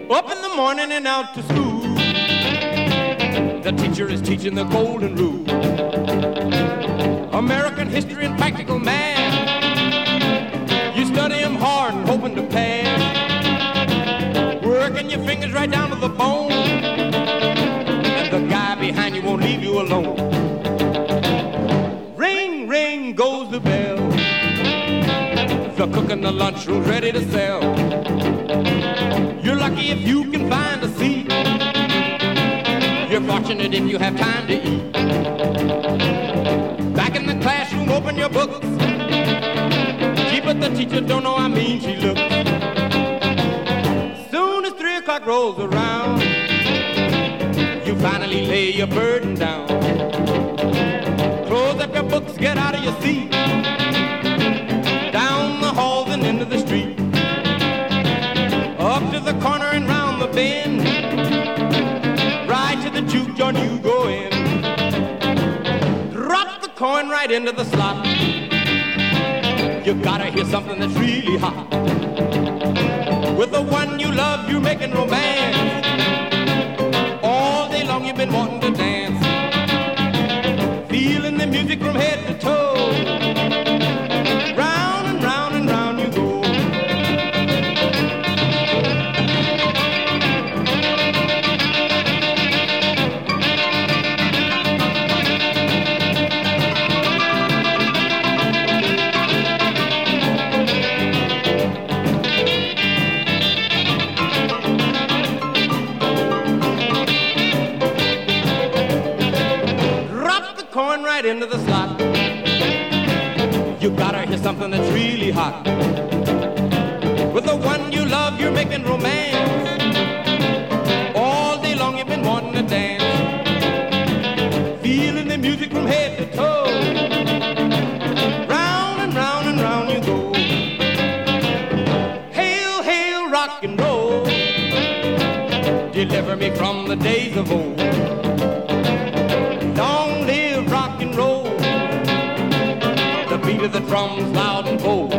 Up in the morning and out to school. The teacher is teaching the golden rule. American history and practical math. You study them hard and hoping to pass. Working your fingers right down to the bone. And the guy behind you won't leave you alone. Ring, ring goes the bell. The cook in the lunchroom's ready to sell. You're lucky if you can find a seat. You're fortunate if you have time to eat. Back in the classroom, open your books. Gee, but the teacher don't know how mean she looks. Soon as 3 o'clock rolls around, you finally lay your burden down. Close up your books, get out of your seat. Down the halls and into the street. Up to the corner and round the bend. Right to the juke joint you go in. Drop the coin right into the slot. You gotta hear something that's really hot. With the one you love, you're making romance. All day long you've been wanting to dance. Feeling the music from head to toe. Round and round and round you go. Coin right into the slot. You gotta hear something that's really hot. With the one you love, you're making romance. All day long you've been wanting to dance. Feeling the music from head to toe. Round and round and round you go. Hail, hail, rock and roll. Deliver me from the days of old. Long live rock and roll. The beat of the drums loud and bold.